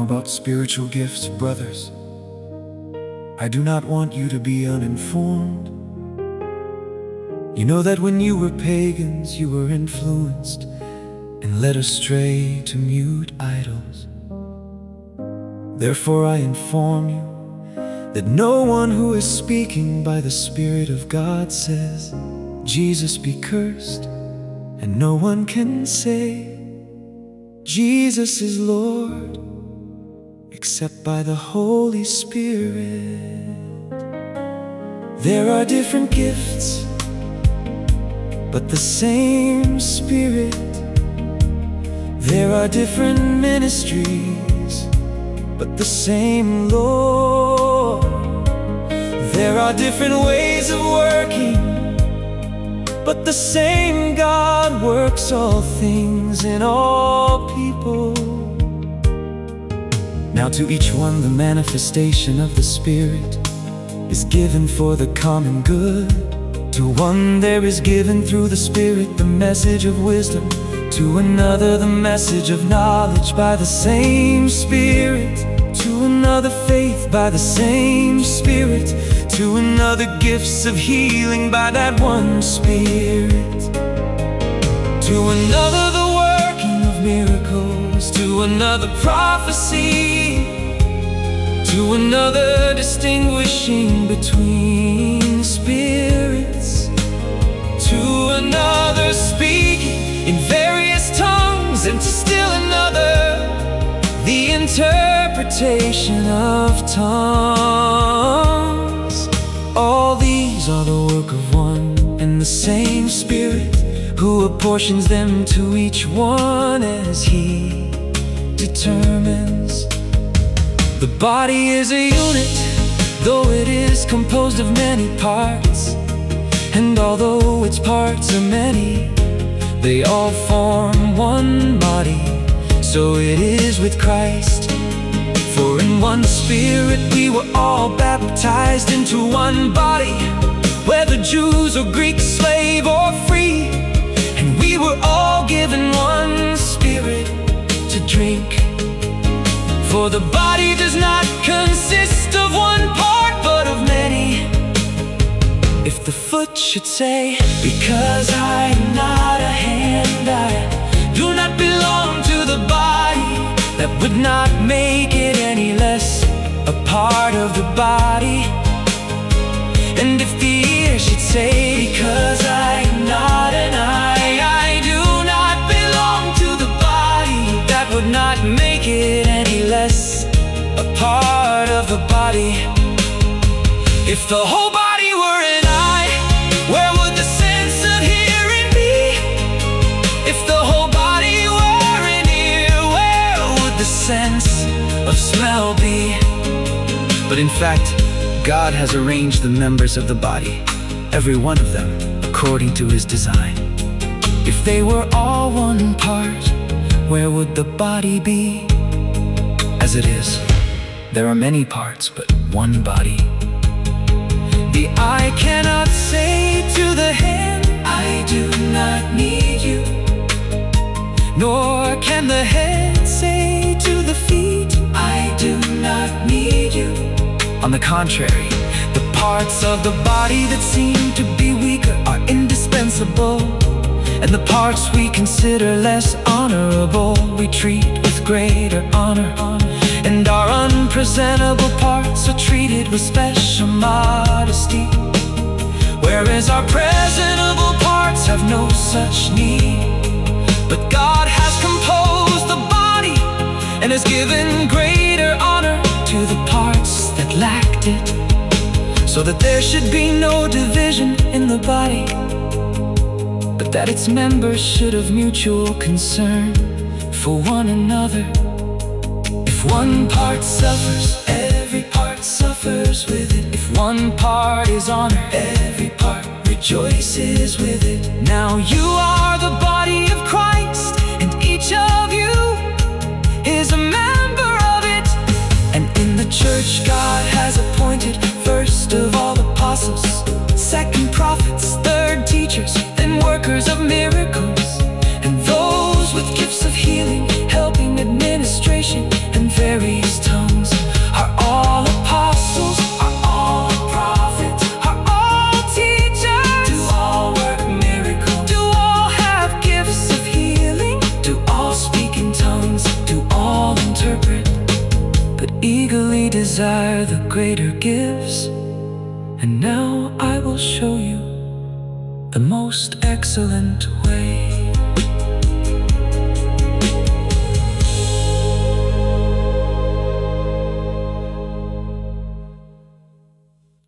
Now about spiritual gifts, brothers, I do not want you to be uninformed. You know that when you were pagans, you were influenced and led astray to mute idols. Therefore I inform you that no one who is speaking by the Spirit of God says, Jesus be cursed, and no one can say, Jesus is Lord, except by the Holy Spirit. There are different gifts, but the same Spirit. There are different ministries, but the same Lord. There are different ways of working, but the same God works all things in all people. Now to each one the manifestation of the Spirit is given for the common good. To one there is given through the Spirit the message of wisdom, to another the message of knowledge by the same Spirit, to another faith by the same Spirit, to another gifts of healing by that one Spirit, to another the working of miracles, to another prophecy, to another distinguishing between spirits, to another speaking in various tongues, and to still another the interpretation of tongues. All these are the work of one and the same Spirit, who apportions them to each one as He determines. The body is a unit, though it is composed of many parts. And although its parts are many, they all form one body. So it is with Christ. For in one Spirit we were all baptized into one body, whether Jews or Greeks, slave or free. And we were all given one Spirit to drink. For the body does not consist of one part, but of many. If the foot should say, because I'm not a hand, I do not belong to the body, that would not make it any less a part of the body. And if the ear should say, because I'm not an eye, I do not belong to the body, that would not make it any less a part of the body. If the whole body were an eye, where would the sense of hearing be? If the whole body were an ear, where would the sense of smell be? But in fact, God has arranged the members of the body, every one of them, according to His design. If they were all one part, where would the body be? As it is, there are many parts, but one body. The eye cannot say to the hand, I do not need you. Nor can the head say to the feet, I do not need you. On the contrary, the parts of the body that seem to be weaker are indispensable, and the parts we consider less honorable we treat with greater honor. And our unpresentable parts are treated with special modesty, whereas our presentable parts have no such need. But God has composed the body and has given greater honor to the parts that lacked it, so that there should be no division in the body, but that its members should have mutual concern for one another. If one part suffers, every part suffers with it. If one part is honored, every part rejoices with it. Now you are the body of Christ, and each of you is a member of it. And in the church God has appointed first of all apostles, second prophets, third teachers, then workers of miracles, and those with gifts of healing, helping administration, and various eagerly desire the greater gifts. And now I will show you the most excellent way.